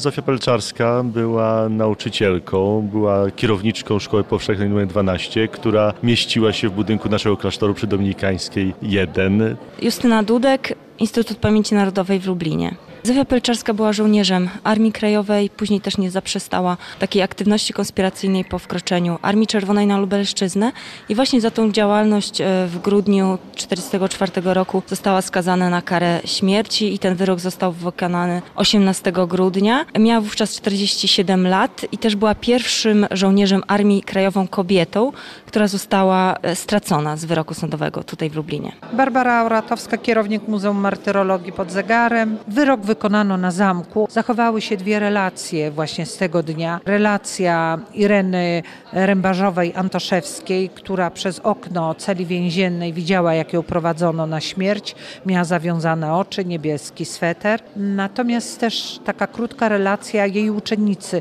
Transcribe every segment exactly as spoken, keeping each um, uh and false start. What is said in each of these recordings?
Zofia Pelczarska była nauczycielką, była kierowniczką Szkoły Powszechnej numer dwanaście, która mieściła się w budynku naszego klasztoru przy Dominikańskiej jeden. Justyna Dudek, Instytut Pamięci Narodowej w Lublinie. Zofia Pelczarska była żołnierzem Armii Krajowej, później też nie zaprzestała takiej aktywności konspiracyjnej po wkroczeniu Armii Czerwonej na Lubelszczyznę i właśnie za tą działalność w grudniu tysiąc dziewięćset czterdziestego czwartego roku została skazana na karę śmierci i ten wyrok został wykonany osiemnastego grudnia. Miała wówczas czterdzieści siedem lat i też była pierwszym żołnierzem Armii Krajową kobietą, która została stracona z wyroku sądowego tutaj w Lublinie. Barbara Oratowska, kierownik Muzeum Martyrologii pod Zegarem. Wyrok wykonano na zamku. Zachowały się dwie relacje właśnie z tego dnia. Relacja Ireny Rębarzowej-Antoszewskiej, która przez okno celi więziennej widziała, jak ją prowadzono na śmierć. Miała zawiązane oczy, niebieski sweter. Natomiast też taka krótka relacja jej uczennicy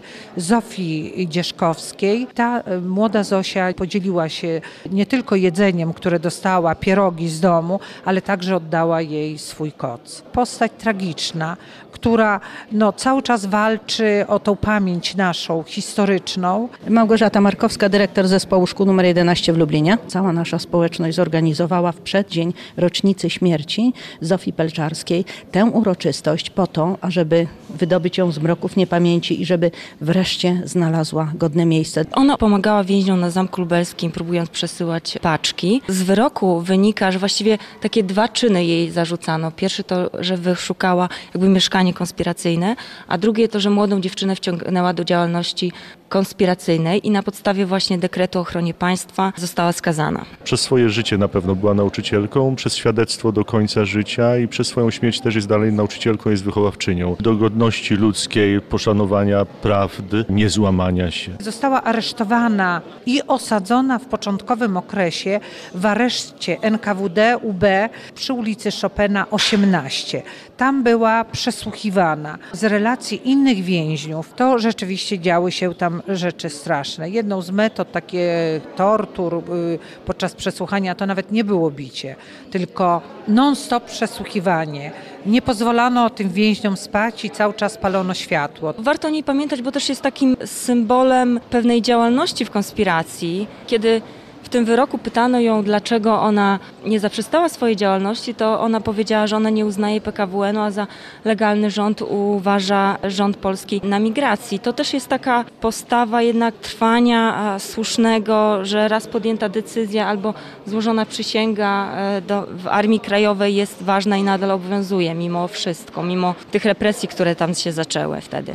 Zofii Dzieszkowskiej. Ta młoda Zosia podzieliła się nie tylko jedzeniem, które dostała, pierogi z domu, ale także oddała jej swój koc. Postać tragiczna, która no, cały czas walczy o tą pamięć naszą, historyczną. Małgorzata Markowska, dyrektor zespołu szkół numer jedenaście w Lublinie. Cała nasza społeczność zorganizowała w przeddzień rocznicy śmierci Zofii Pelczarskiej tę uroczystość po to, ażeby wydobyć ją z mroków niepamięci i żeby wreszcie znalazła godne miejsce. Ona pomagała więźniom na Zamku Lubelskim, próbując przesyłać paczki. Z wyroku wynika, że właściwie takie dwa czyny jej zarzucano. Pierwszy to, że wyszukała jakby mieszkanie konspiracyjne, a drugie to, że młodą dziewczynę wciągnęła do działalności konspiracyjnej i na podstawie właśnie dekretu o ochronie państwa została skazana. Przez swoje życie na pewno była nauczycielką, przez świadectwo do końca życia i przez swoją śmierć też jest dalej nauczycielką, jest wychowawczynią. Do godności ludzkiej, poszanowania prawdy, niezłamania się. Została aresztowana i osadzona w początkowym okresie w areszcie N K W D U B przy ulicy Chopina osiemnaście. Tam była przesłuchiwana. Z relacji innych więźniów to rzeczywiście działy się tam rzeczy straszne. Jedną z metod takie tortur podczas przesłuchania to nawet nie było bicie, tylko non-stop przesłuchiwanie. Nie pozwolano tym więźniom spać i cały czas palono światło. Warto o niej pamiętać, bo też jest takim symbolem pewnej działalności w konspiracji. Kiedy w tym wyroku pytano ją, dlaczego ona nie zaprzestała swojej działalności, to ona powiedziała, że ona nie uznaje P K W N u, a za legalny rząd uważa rząd polski na migracji. To też jest taka postawa jednak trwania słusznego, że raz podjęta decyzja albo złożona przysięga do, w Armii Krajowej jest ważna i nadal obowiązuje mimo wszystko, mimo tych represji, które tam się zaczęły wtedy.